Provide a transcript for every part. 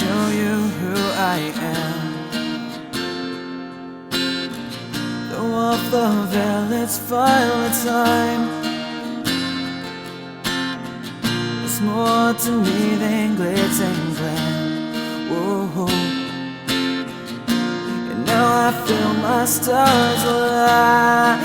show you who I am. Throw off the veil, it's finally time. There's more to me than glitz and glam. Whoa. And now I feel my stars align.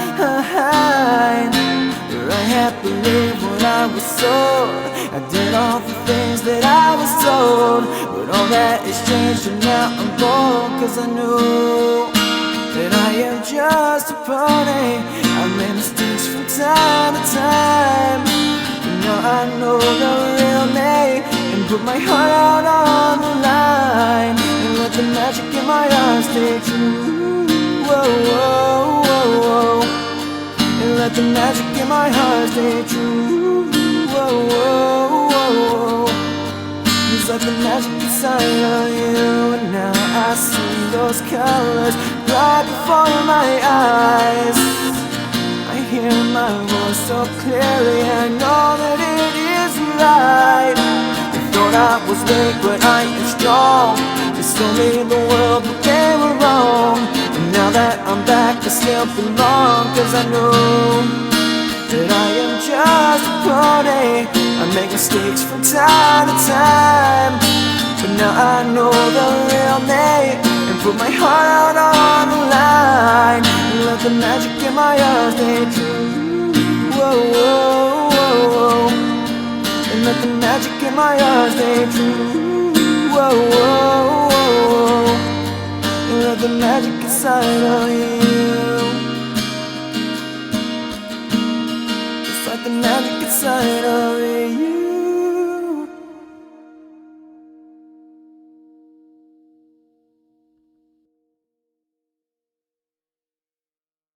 Where I had believed what I was sold. I did all the things that I was told, but all that is changed and now I'm bold. Cause I knew that I am just a pony. I made mistakes from time to time, but now I know the real me, and put my heart out on the line, and let the magic in my eyes stay true. Whoa, whoa, whoa, whoa. And let the magic in my heart stay true. Whoa, whoa, whoa, whoa. It's like the magic inside of you, and now I see those colors right before my eyes. I hear my voice so clearly, I know that it is right. They thought I was weak, but I am strong. They told me the world, but they were wrong. And now that I'm back, I still belong. Cause I know that I am just a pony. I make mistakes from time to time, but now I know the real me, and put my heart out on the line, and let the magic in my eyes stay true. Whoa, whoa, whoa, whoa. And let the magic in my eyes stay true. Whoa, whoa, whoa, whoa. And let the magic inside of you, like the magic inside of you.